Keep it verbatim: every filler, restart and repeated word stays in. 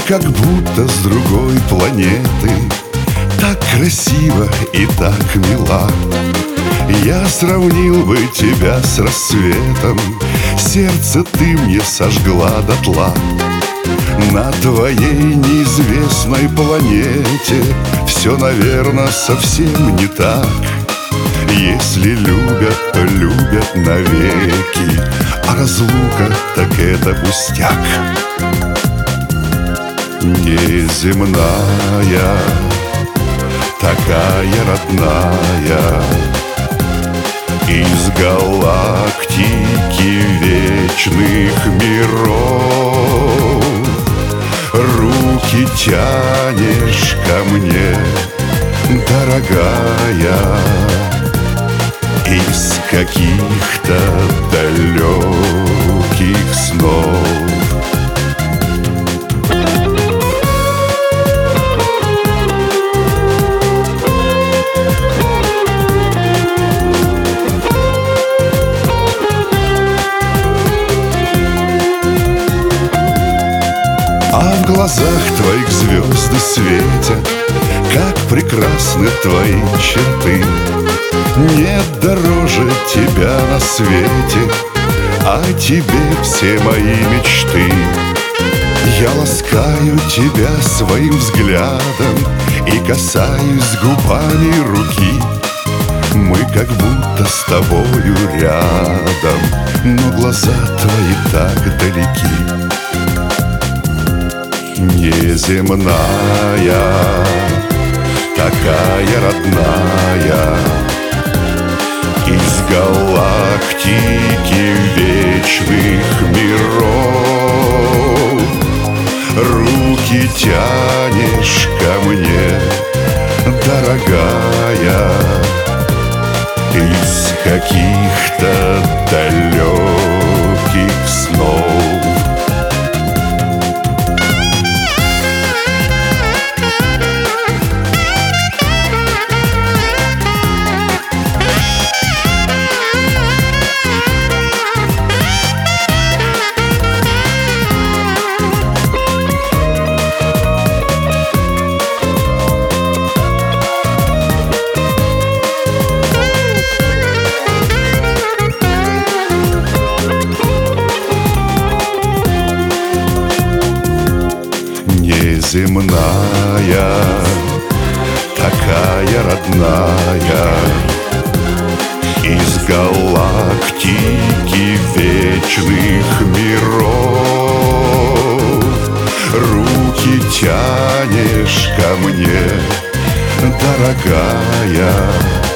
как будто с другой планеты. Так красиво и так мила. Я сравнил бы тебя с рассветом, сердце ты мне сожгла дотла. На твоей неизвестной планете все, наверное, совсем не так. Если любят, то любят навеки, а разлука так это пустяк. Неземная, такая родная, из галактики вечных миров. Руки тянешь ко мне, дорогая, из каких-то далеких снов. А в глазах твоих звезды светят, как прекрасны твои черты. Нет дороже тебя на свете, а тебе все мои мечты. Я ласкаю тебя своим взглядом и касаюсь губами руки. Мы как будто с тобою рядом, но глаза твои так далеки. Неземная, такая родная, из галактики вечных миров. Руки тянешь ко мне, дорогая, из каких-то далеких снов. Неземная, такая родная, из галактики вечных миров. Руки тянешь ко мне, дорогая,